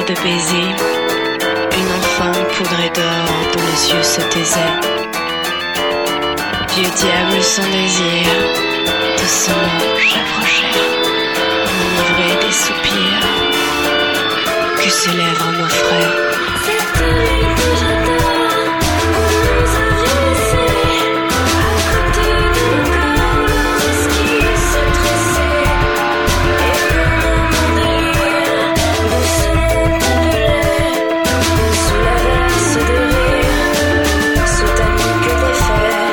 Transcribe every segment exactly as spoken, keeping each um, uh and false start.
de baisers, une enfant poudrée d'or dont les yeux se taisaient. Vieux diable sans désir, doucement j'approchais, enivré des soupirs que ses lèvres m'offraient. Cette nuit que j'adore, on nous a laissés à côté de nos corps, leurs esquilles se tressaient. Et pendant mon délire, douce monte de lait, sous la verse de rire, sous ta nuque d'effet.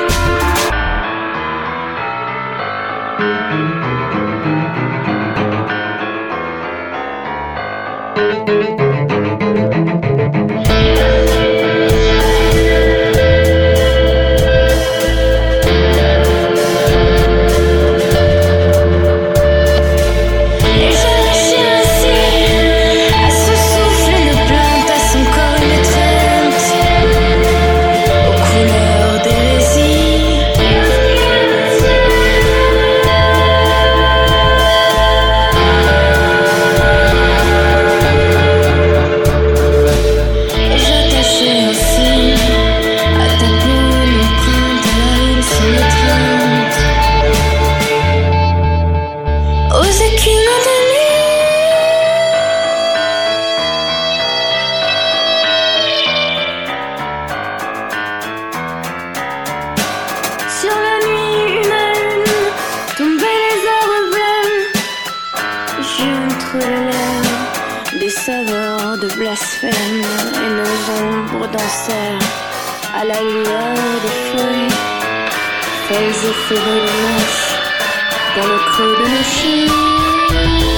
Sur la nuit, une à une, tombaient les arbres blêmes. J'entre les lèvres, des saveurs de blasphème, et nos ombres dansèrent à la lueur des feuilles, folles et fébriles dans le creux de nos cheveux.